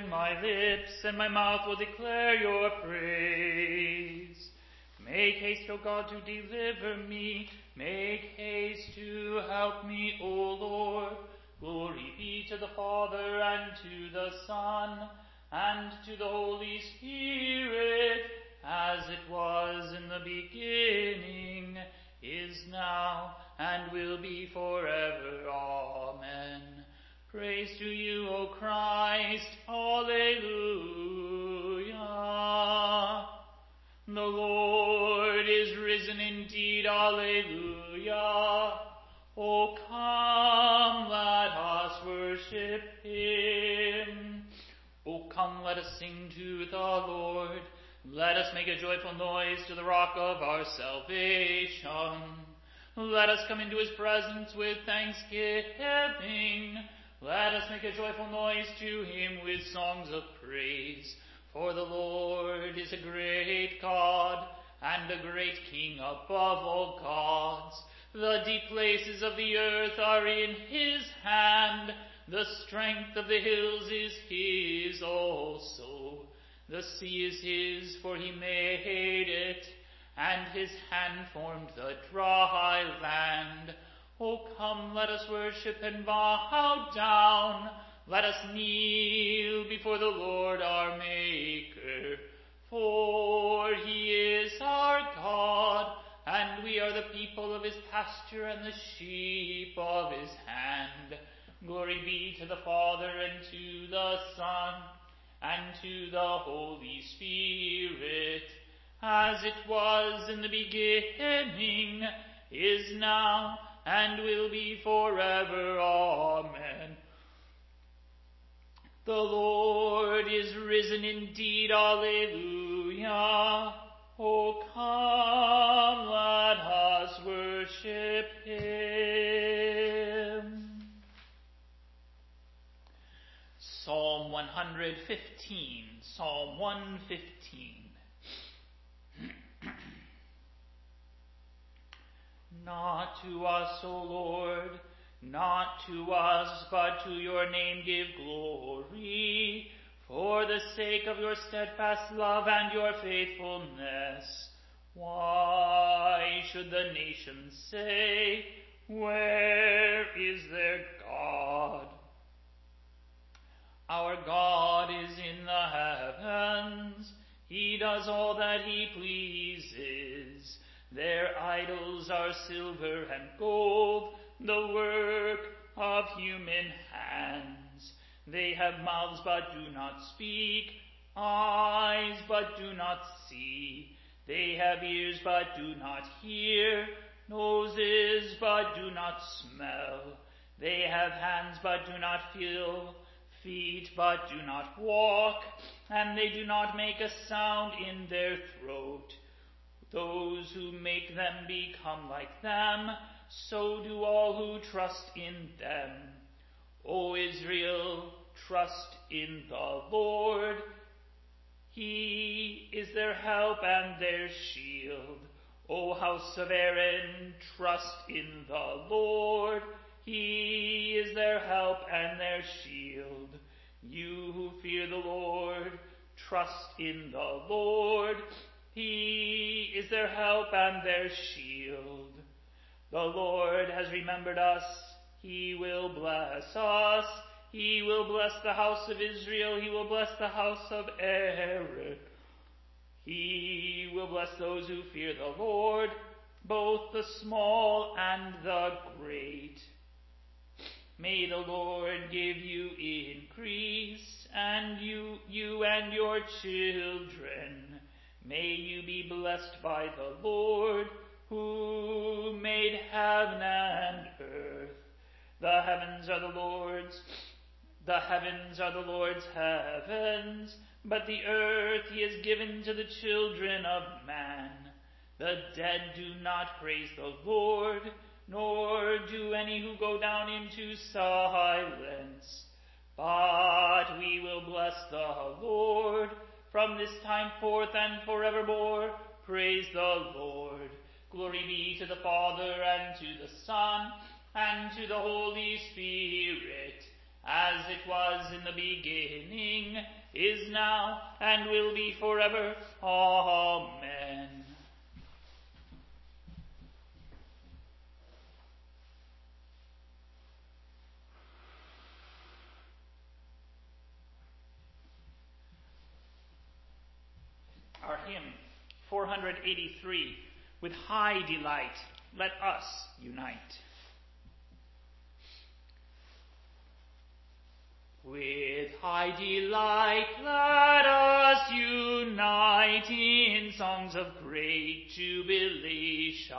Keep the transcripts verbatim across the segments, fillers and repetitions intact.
open my lips, and my mouth will declare your praise. Make haste, O God, to deliver me. Make haste to help me, O Lord. Glory be to the Father, and to the Son, and to the Holy Spirit, as it was in the beginning, is now, and will be forever. Amen. Praise to you, O Christ. Alleluia. The Lord is risen indeed. Alleluia. O come, let us worship him. O come, let us sing to the Lord. Let us make a joyful noise to the rock of our salvation. Let us come into his presence with thanksgiving. Let us make a joyful noise to him with songs of praise. For the Lord is a great God and a great King above all gods. The deep places of the earth are in his hand. The strength of the hills is his also. The sea is his, for he made it, and his hand formed the dry land. O come, let us worship and bow down. Let us kneel before the Lord our Maker. For he is our God, and we are the people of his pasture and the sheep of his hand. Glory be to the Father, and to the Son, and to the Holy Spirit, as it was in the beginning, is now, and will be forever. Amen. The Lord is risen indeed. Alleluia. O come, let us worship him. Psalm one fifteen. Psalm one fifteen. Not to us, O Lord, not to us, but to your name give glory, for the sake of your steadfast love and your faithfulness. Why should the nations say, where is their God? Our God is in the heavens. He does all that he pleases. Their idols are silver and gold, the work of human hands. They have mouths but do not speak, eyes but do not see. They have ears but do not hear, noses but do not smell. They have hands but do not feel, feet but do not walk, and they do not make a sound in their throat. Those who make them become like them, so do all who trust in them. O Israel, trust in the Lord. He is their help and their shield. O house of Aaron, trust in the Lord. He is their help and their shield. You who fear the Lord, trust in the Lord. He is their help and their shield. The Lord has remembered us. He will bless us. He will bless the house of Israel. He will bless the house of Aaron. He will bless those who fear the Lord, both the small and the great. May the Lord give you increase, and you, you and your children. May you be blessed by the Lord, who made heaven and earth. The heavens are the Lord's, the heavens are the Lord's heavens, but the earth he has given to the children of man. The dead do not praise the Lord, nor do any who go down into silence. But we will bless the Lord from this time forth and forevermore. Praise the Lord. Glory be to the Father, and to the Son, and to the Holy Spirit, as it was in the beginning, is now, and will be forever. Amen. Our hymn, four eighty-three, with high delight, let us unite. With high delight, let us unite in songs of great jubilation.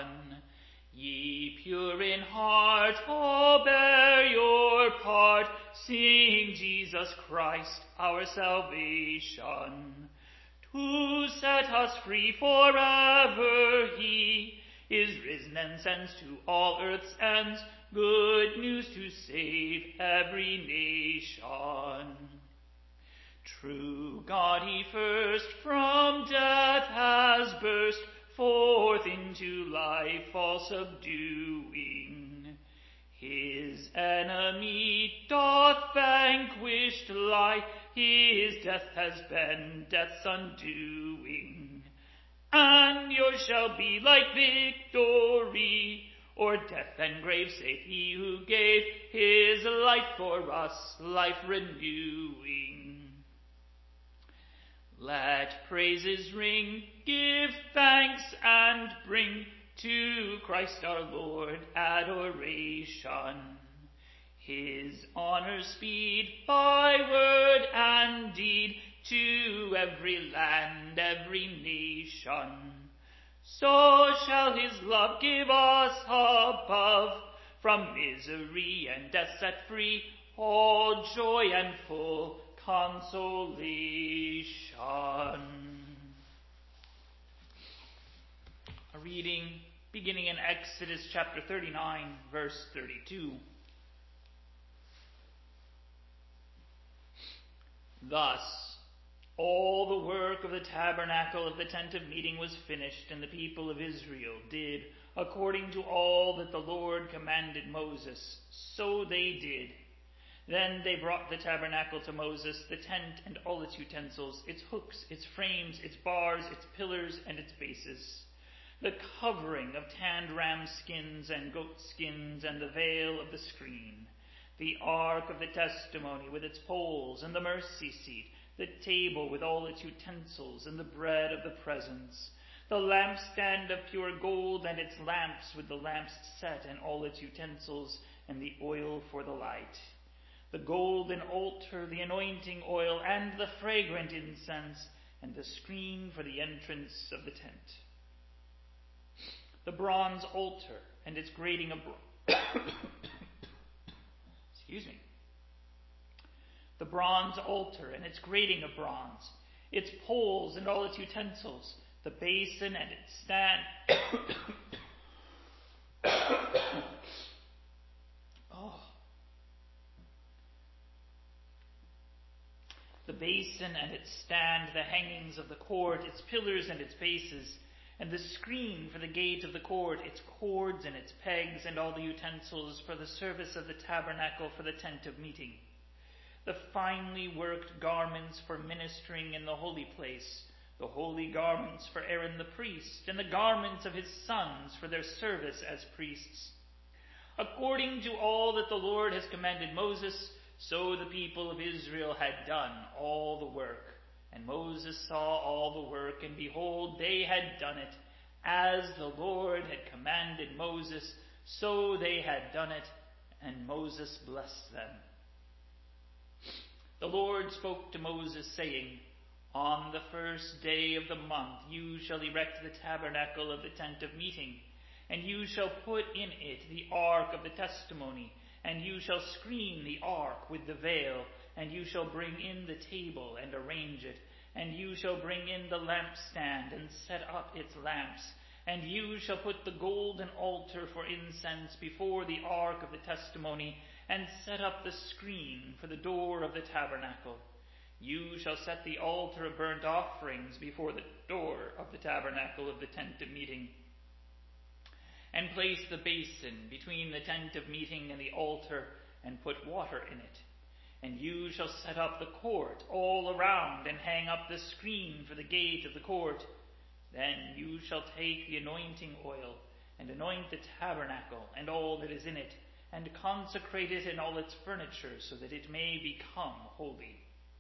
Ye pure in heart, oh, bear your part, sing Jesus Christ, our salvation. To set us free forever, he is risen and sends to all earth's ends good news to save every nation. True God, he first from death has burst forth into life, all subduing. His enemy doth vanquished lie, his death has been death's undoing. And yours shall be like victory, o'er death and grave, save he who gave his life for us, life renewing. Let praises ring, give thanks and bring to Christ our Lord adoration. His honor speed by word and deed to every land, every nation. So shall his love give us above, from misery and death set free, all joy and full consolation. A reading beginning in Exodus chapter thirty-nine, verse thirty-two. Thus, all the work of the tabernacle of the tent of meeting was finished, and the people of Israel did according to all that the Lord commanded Moses. So they did. Then they brought the tabernacle to Moses, the tent and all its utensils, its hooks, its frames, its bars, its pillars, and its bases, the covering of tanned ram skins and goat skins, and the veil of the screen, the ark of the testimony with its poles, and the mercy seat, the table with all its utensils, and the bread of the presence, the lampstand of pure gold, and its lamps with the lamps set, and all its utensils, and the oil for the light, the golden altar, the anointing oil, and the fragrant incense, and the screen for the entrance of the tent, the bronze altar, and its grating of bronze. Excuse me. The bronze altar and its grating of bronze, its poles and all its utensils, the basin and its stand. oh. The basin and its stand, the hangings of the court, its pillars and its bases, and the screen for the gate of the court, its cords and its pegs, and all the utensils for the service of the tabernacle for the tent of meeting, the finely worked garments for ministering in the holy place, the holy garments for Aaron the priest, and the garments of his sons for their service as priests. According to all that the Lord has commanded Moses, so the people of Israel had done all the work. And Moses saw all the work, and behold, they had done it, as the Lord had commanded Moses, so they had done it, and Moses blessed them. The Lord spoke to Moses, saying, On the first day of the month you shall erect the tabernacle of the tent of meeting, and you shall put in it the ark of the testimony, and you shall screen the ark with the veil, and you shall bring in the table and arrange it, and you shall bring in the lampstand and set up its lamps, and you shall put the golden altar for incense before the ark of the testimony, and set up the screen for the door of the tabernacle. You shall set the altar of burnt offerings before the door of the tabernacle of the tent of meeting, and place the basin between the tent of meeting and the altar, and put water in it. And you shall set up the court all around, and hang up the screen for the gate of the court. Then you shall take the anointing oil, and anoint the tabernacle, and all that is in it, and consecrate it and all its furniture, so that it may become holy.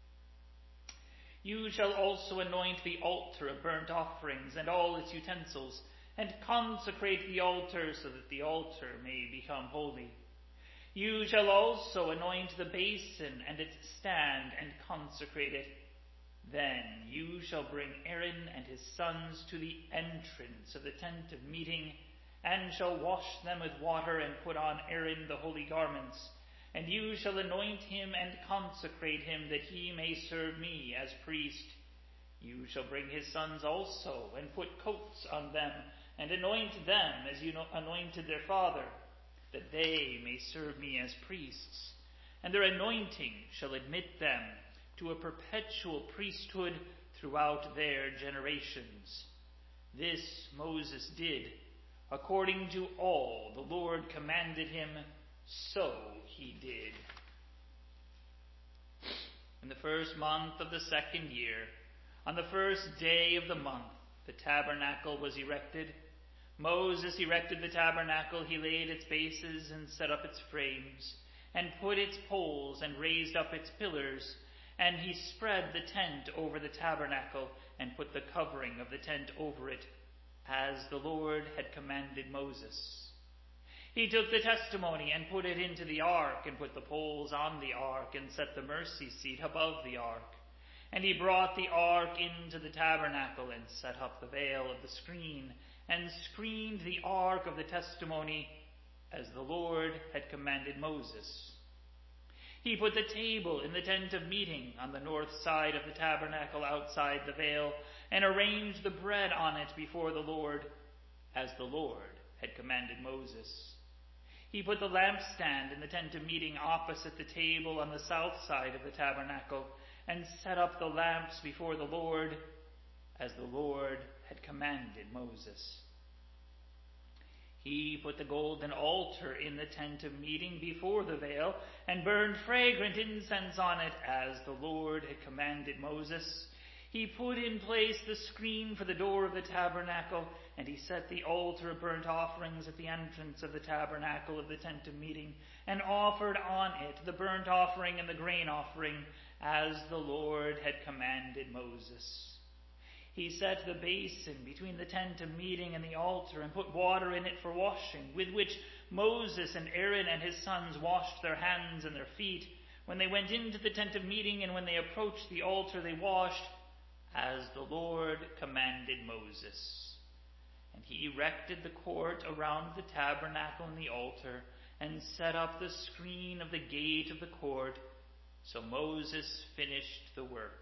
You shall also anoint the altar of burnt offerings, and all its utensils, and consecrate the altar, so that the altar may become holy. You shall also anoint the basin and its stand, and consecrate it. Then you shall bring Aaron and his sons to the entrance of the tent of meeting, and shall wash them with water, and put on Aaron the holy garments. And you shall anoint him and consecrate him, that he may serve me as priest. You shall bring his sons also, and put coats on them, and anoint them as you anointed their father, that they may serve me as priests. And their anointing shall admit them to a perpetual priesthood throughout their generations. This Moses did, according to all the Lord commanded him, so he did. In the first month of the second year, on the first day of the month, the tabernacle was erected. Moses erected the tabernacle. He laid its bases and set up its frames, and put its poles and raised up its pillars. And he spread the tent over the tabernacle, and put the covering of the tent over it, as the Lord had commanded Moses. He took the testimony and put it into the ark, and put the poles on the ark, and set the mercy seat above the ark. And he brought the ark into the tabernacle, and set up the veil of the screen, and screened the ark of the testimony, as the Lord had commanded Moses. He put the table in the tent of meeting on the north side of the tabernacle outside the veil, and arranged the bread on it before the Lord, as the Lord had commanded Moses. He put the lampstand in the tent of meeting opposite the table on the south side of the tabernacle, and set up the lamps before the Lord, as the Lord had commanded Moses. He put the golden altar in the tent of meeting before the veil, and burned fragrant incense on it, as the Lord had commanded Moses. He put in place the screen for the door of the tabernacle, and he set the altar of burnt offerings at the entrance of the tabernacle of the tent of meeting, and offered on it the burnt offering and the grain offering, as the Lord had commanded Moses. He set the basin between the tent of meeting and the altar, and put water in it for washing, with which Moses and Aaron and his sons washed their hands and their feet. When they went into the tent of meeting, and when they approached the altar, they washed, as the Lord commanded Moses. And he erected the court around the tabernacle and the altar, and set up the screen of the gate of the court. So Moses finished the work.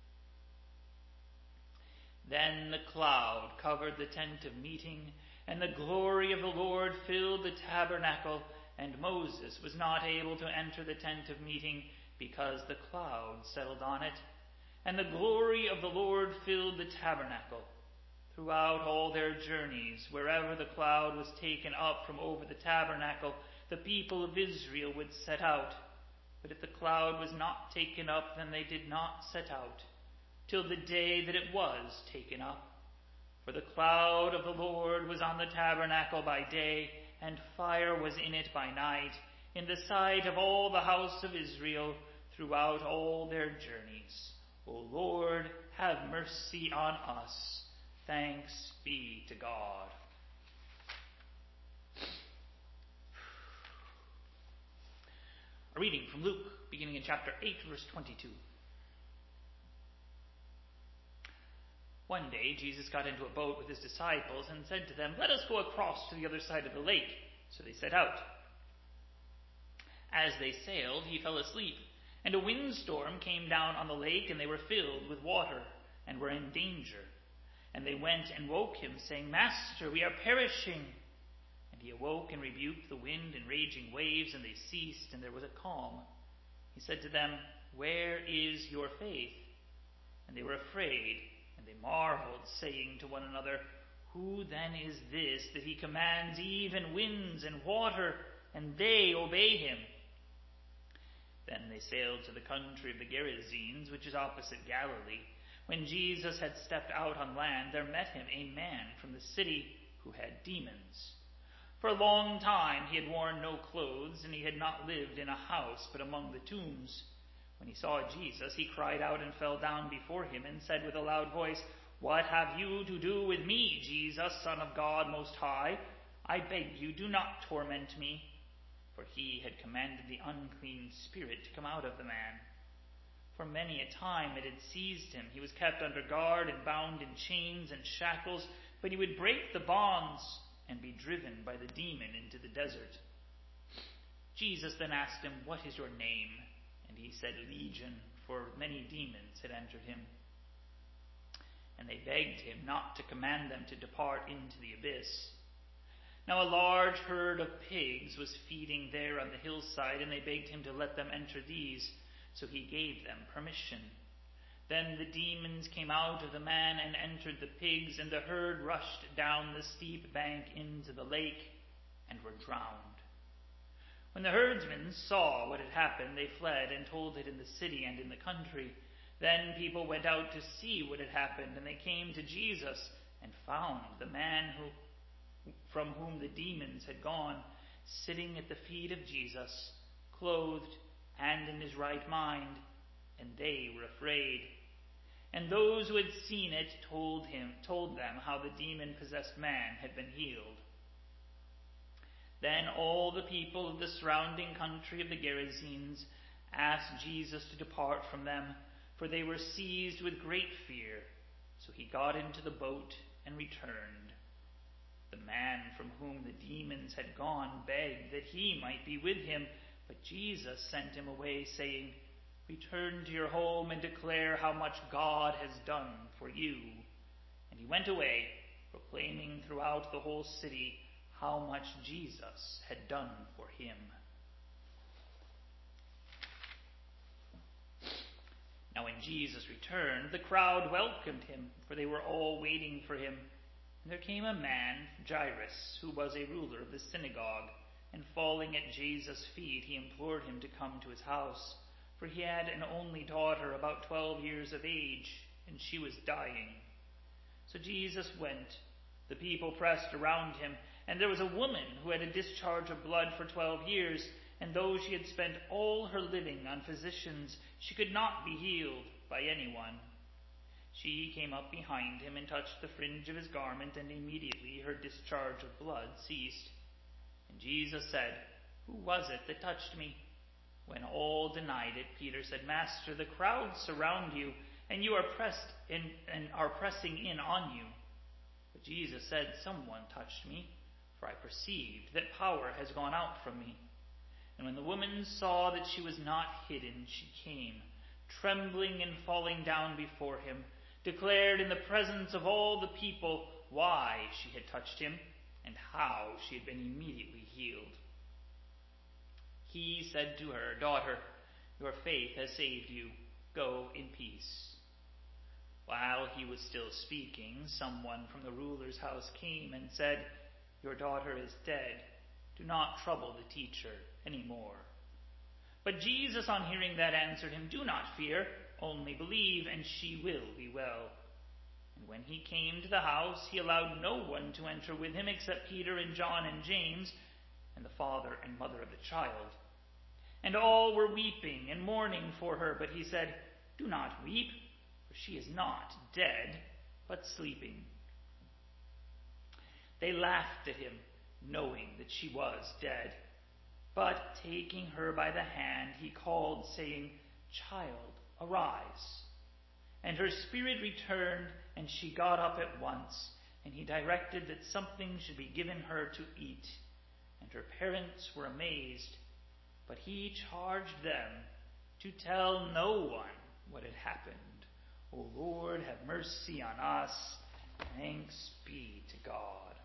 Then the cloud covered the tent of meeting, and the glory of the Lord filled the tabernacle, and Moses was not able to enter the tent of meeting, because the cloud settled on it. And the glory of the Lord filled the tabernacle. Throughout all their journeys, wherever the cloud was taken up from over the tabernacle, the people of Israel would set out. But if the cloud was not taken up, then they did not set out, till the day that it was taken up. For the cloud of the Lord was on the tabernacle by day, and fire was in it by night, in the sight of all the house of Israel, throughout all their journeys. O Lord, have mercy on us. Thanks be to God. A reading from Luke, beginning in chapter eight, verse twenty-two. One day Jesus got into a boat with his disciples and said to them, "Let us go across to the other side of the lake." So they set out. As they sailed, he fell asleep, and a windstorm came down on the lake, and they were filled with water, and were in danger. And they went and woke him, saying, "Master, we are perishing." And he awoke and rebuked the wind and raging waves, and they ceased, and there was a calm. He said to them, "Where is your faith?" And they were afraid, and they marveled, saying to one another, "Who then is this, that he commands even winds and water, and they obey him?" Then they sailed to the country of the Gerasenes, which is opposite Galilee. When Jesus had stepped out on land, there met him a man from the city who had demons. For a long time he had worn no clothes, and he had not lived in a house, but among the tombs. When he saw Jesus, he cried out and fell down before him, and said with a loud voice, "What have you to do with me, Jesus, Son of God Most High? I beg you, do not torment me." For he had commanded the unclean spirit to come out of the man. For many a time it had seized him. He was kept under guard and bound in chains and shackles, but he would break the bonds and be driven by the demon into the desert. Jesus then asked him, "What is your name?" And he said, "Legion," for many demons had entered him. And they begged him not to command them to depart into the abyss. Now a large herd of pigs was feeding there on the hillside, and they begged him to let them enter these. So he gave them permission. Then the demons came out of the man and entered the pigs, and the herd rushed down the steep bank into the lake and were drowned. When the herdsmen saw what had happened, they fled and told it in the city and in the country. Then people went out to see what had happened, and they came to Jesus and found the man who from whom the demons had gone, sitting at the feet of Jesus, clothed and in his right mind, and they were afraid. And those who had seen it told him, told them how the demon-possessed man had been healed. Then all the people of the surrounding country of the Gerasenes asked Jesus to depart from them, for they were seized with great fear. So he got into the boat and returned. The man from whom the demons had gone begged that he might be with him, but Jesus sent him away, saying, "Return to your home and declare how much God has done for you." And he went away, proclaiming throughout the whole city how much Jesus had done for him. Now when Jesus returned, the crowd welcomed him, for they were all waiting for him. And there came a man, Jairus, who was a ruler of the synagogue, and falling at Jesus' feet, he implored him to come to his house, for he had an only daughter about twelve years of age, and she was dying. So Jesus went. The people pressed around him, and there was a woman who had a discharge of blood for twelve years, and though she had spent all her living on physicians, she could not be healed by anyone. She came up behind him and touched the fringe of his garment, and immediately her discharge of blood ceased. And Jesus said, "Who was it that touched me?" When all denied it, Peter said, "Master, the crowds surround you, and you are pressed in, and are pressing in on you." But Jesus said, "Someone touched me, for I perceived that power has gone out from me." And when the woman saw that she was not hidden, she came, trembling and falling down before him, declared in the presence of all the people why she had touched him and how she had been immediately healed. He said to her, "Daughter, your faith has saved you. Go in peace." While he was still speaking, someone from the ruler's house came and said, "Your daughter is dead. Do not trouble the teacher anymore." But Jesus, on hearing that, answered him, "Do not fear. Only believe, and she will be well." And when he came to the house, he allowed no one to enter with him except Peter and John and James, and the father and mother of the child. And all were weeping and mourning for her, but he said, "Do not weep, for she is not dead, but sleeping." They laughed at him, knowing that she was dead. But taking her by the hand, he called, saying, "Child, arise." And her spirit returned, and she got up at once, and he directed that something should be given her to eat. And her parents were amazed, but he charged them to tell no one what had happened. O Lord, have mercy on us. Thanks be to God.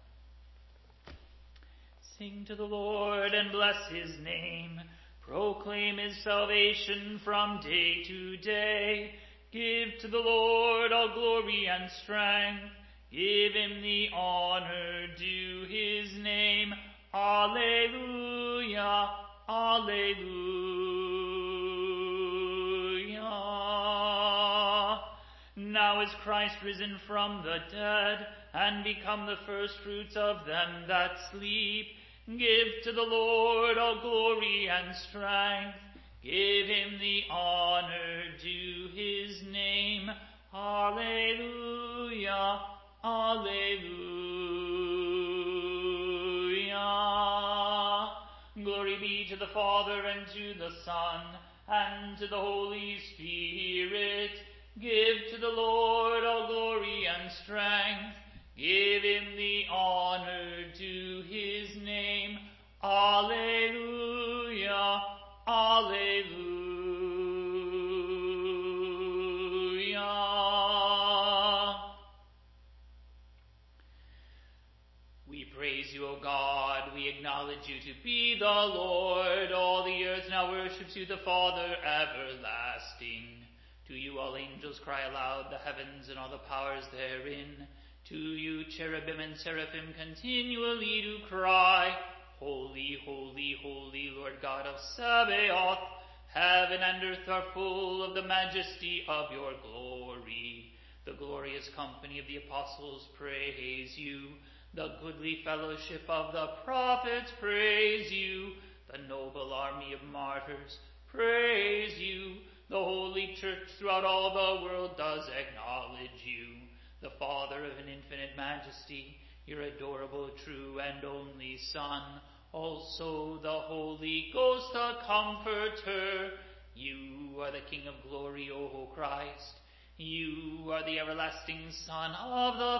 Sing to the Lord and bless his name. Proclaim his salvation from day to day. Give to the Lord all glory and strength. Give him the honor due his name. Alleluia, alleluia. Now is Christ risen from the dead, and become the firstfruits of them that sleep. Give to the Lord all glory and strength. Give him the honor due his name. Alleluia, alleluia. Glory be to the Father, and to the Son, and to the Holy Spirit. Give to the Lord all glory and strength. Give him the honor due his name. Alleluia, alleluia. We praise you, O God. We acknowledge you to be the Lord. All the earth now worships you, the Father everlasting. To you all angels cry aloud, the heavens and all the powers therein. To you cherubim and seraphim continually do cry, Holy, holy, holy, Lord God of Sabaoth. Heaven and earth are full of the majesty of your glory. The glorious company of the apostles praise you. The goodly fellowship of the prophets praise you. The noble army of martyrs praise you. The holy church throughout all the world does acknowledge you. The Father of an infinite majesty, your adorable, true, and only Son, also the Holy Ghost, the Comforter. You are the King of glory, O Christ. You are the everlasting Son of the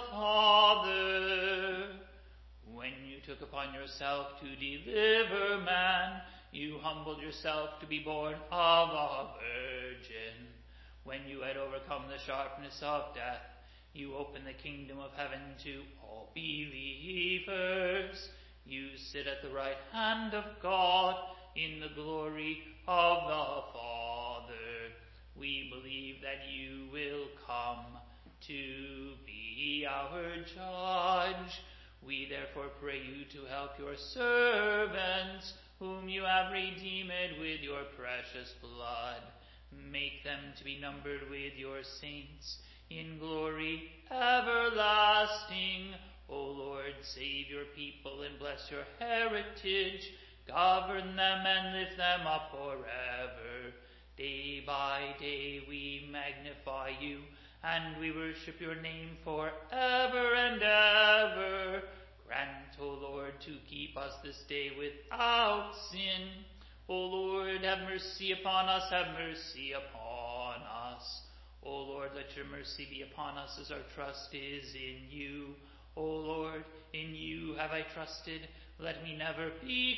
Father. When you took upon yourself to deliver man, you humbled yourself to be born of a virgin. When you had overcome the sharpness of death, you opened the kingdom of heaven to all believers. You sit at the right hand of God in the glory of the Father. We believe that you will come to be our judge. We therefore pray you to help your servants, whom you have redeemed with your precious blood. Make them to be numbered with your saints in glory everlasting. O Lord, save your people and bless your heritage. Govern them and lift them up forever. Day by day we magnify you, and we worship your name forever and ever. Grant, O Lord, to keep us this day without sin. O Lord, have mercy upon us, have mercy upon us. O Lord, let your mercy be upon us as our trust is in you. O Lord, in you have I trusted. Let me never be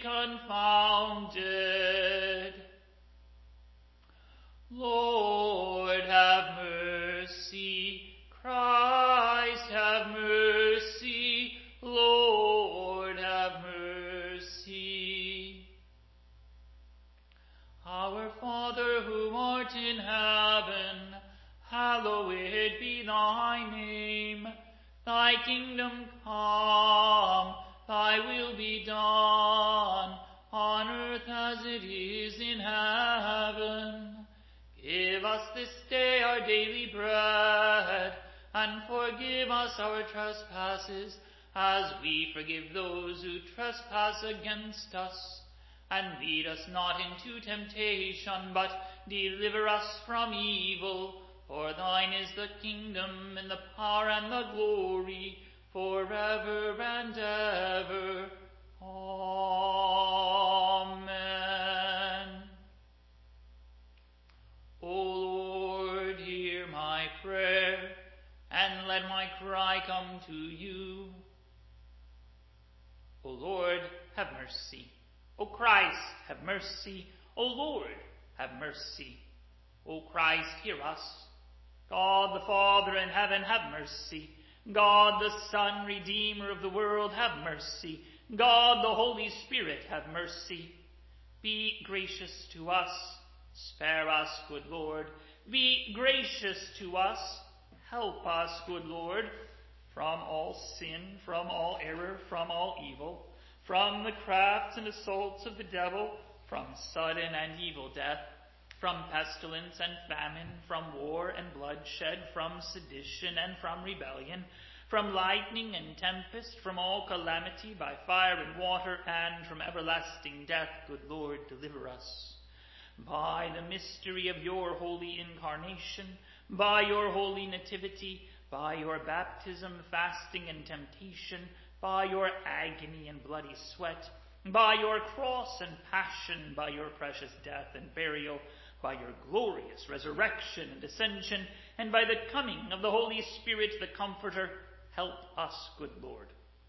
confounded. Lord, have mercy. Christ, have mercy. Lord, have mercy. Our Father, who art in heaven, hallowed be thy name. Thy kingdom come, thy will be done, on earth as it is in heaven. Give us this day our daily bread, and forgive us our trespasses, as we forgive those who trespass against us. And lead us not into temptation, but deliver us from evil. For thine is the kingdom, and the power, and the glory, forever and ever. Amen. O Lord, hear my prayer, and let my cry come to you. O Lord, have mercy. O Christ, have mercy. O Lord, have mercy. O Christ, hear us. God the Father in heaven, have mercy. God the Son, Redeemer of the world, have mercy. God the Holy Spirit, have mercy. Be gracious to us. Spare us, good Lord. Be gracious to us. Help us, good Lord, from all sin, from all error, from all evil, from the crafts and assaults of the devil, from sudden and evil death, from pestilence and famine, from war and bloodshed, from sedition and from rebellion, from lightning and tempest, from all calamity by fire and water, and from everlasting death, good Lord, deliver us. By the mystery of your holy incarnation, by your holy nativity, by your baptism, fasting, and temptation, by your agony and bloody sweat, by your cross and passion, by your precious death and burial, by your glorious resurrection and ascension, and by the coming of the Holy Spirit, the Comforter, help us, good Lord.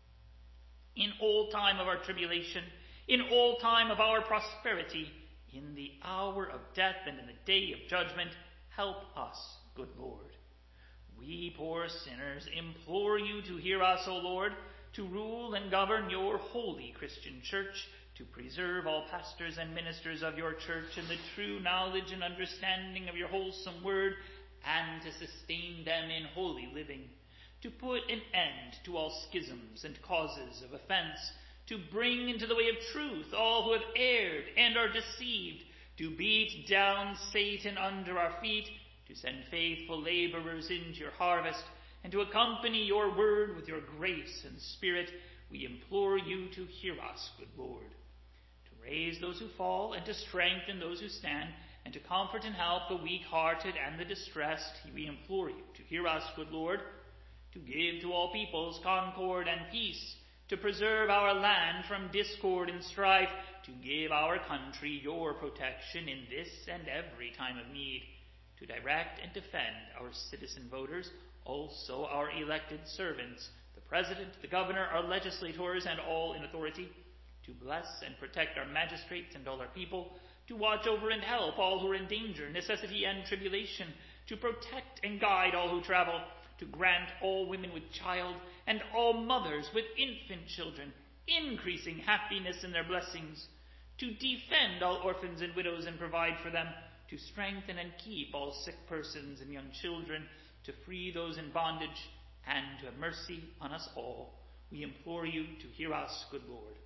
In all time of our tribulation, in all time of our prosperity, in the hour of death and in the day of judgment, help us, good Lord. We poor sinners implore you to hear us, O Lord, to rule and govern your holy Christian church, to preserve all pastors and ministers of your church in the true knowledge and understanding of your wholesome word, and to sustain them in holy living, to put an end to all schisms and causes of offense, to bring into the way of truth all who have erred and are deceived, to beat down Satan under our feet, to send faithful laborers into your harvest, and to accompany your word with your grace and spirit. We implore you to hear us, good Lord, to raise those who fall and to strengthen those who stand, and to comfort and help the weak-hearted and the distressed. We implore you to hear us, good Lord, to give to all peoples concord and peace, to preserve our land from discord and strife, to give our country your protection in this and every time of need, to direct and defend our citizen voters, also our elected servants, the President, the Governor, our legislators, and all in authority, to bless and protect our magistrates and all our people, to watch over and help all who are in danger, necessity, and tribulation, to protect and guide all who travel, to grant all women with child and all mothers with infant children increasing happiness in their blessings, to defend all orphans and widows and provide for them, to strengthen and keep all sick persons and young children, to free those in bondage, and to have mercy on us all. We implore you to hear us, good Lord.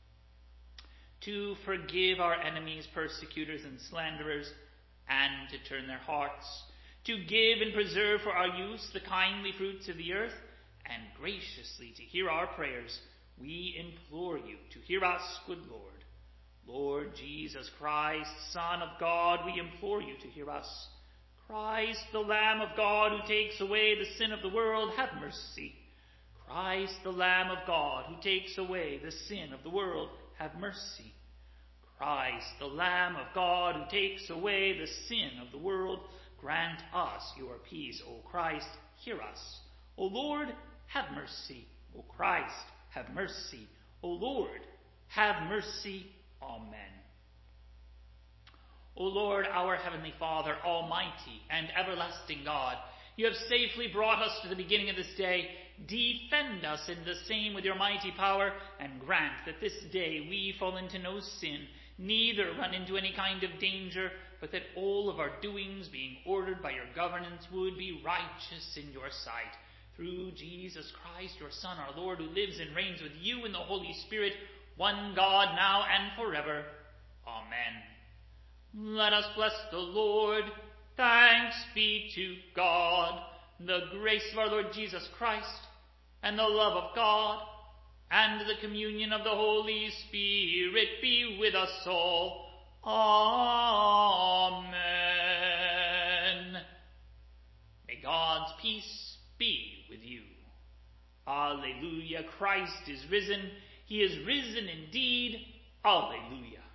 To forgive our enemies, persecutors, and slanderers, and to turn their hearts, to give and preserve for our use the kindly fruits of the earth, and graciously to hear our prayers. We implore you to hear us, good Lord. Lord Jesus Christ, Son of God, we implore you to hear us. Christ, the Lamb of God, who takes away the sin of the world, have mercy. Christ, the Lamb of God, who takes away the sin of the world, have mercy. Christ, the Lamb of God, who takes away the sin of the world, grant us your peace. O Christ, hear us. O Lord, have mercy. O Christ, have mercy. O Lord, have mercy. Amen. O Lord, our heavenly Father, almighty and everlasting God, you have safely brought us to the beginning of this day. Defend us in the same with your mighty power, and grant that this day we fall into no sin, neither run into any kind of danger, but that all of our doings, being ordered by your governance, would be righteous in your sight. Through Jesus Christ, your Son, our Lord, who lives and reigns with you in the Holy Spirit, one God, now and forever. Amen. Let us bless the Lord. Thanks be to God. The grace of our Lord Jesus Christ, and the love of God, and the communion of the Holy Spirit be with us all. Amen. May God's peace be with you. Alleluia. Christ is risen. He is risen indeed. Alleluia.